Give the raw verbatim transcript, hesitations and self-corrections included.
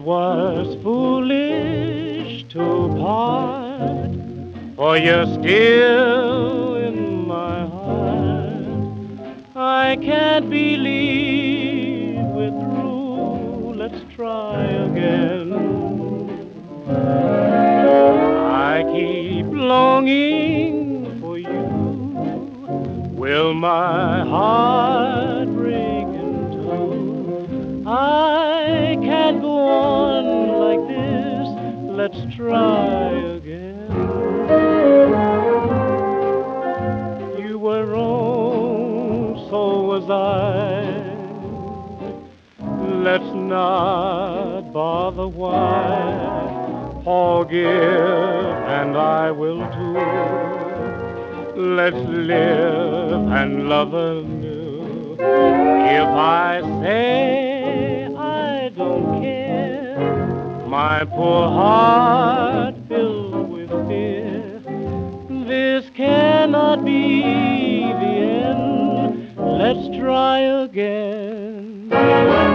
was foolish to part, for you're still in my heart. I can't believe we're through. Let's try again. I keep longing for you. Will my heart break in two? I can't go on like this. Let's try again. You were wrong, so was I. Let's not bother why. Forgive and I will too. Let's live and love anew. If I say I don't care, my poor heart filled with fear, this cannot be the end. Let's try again.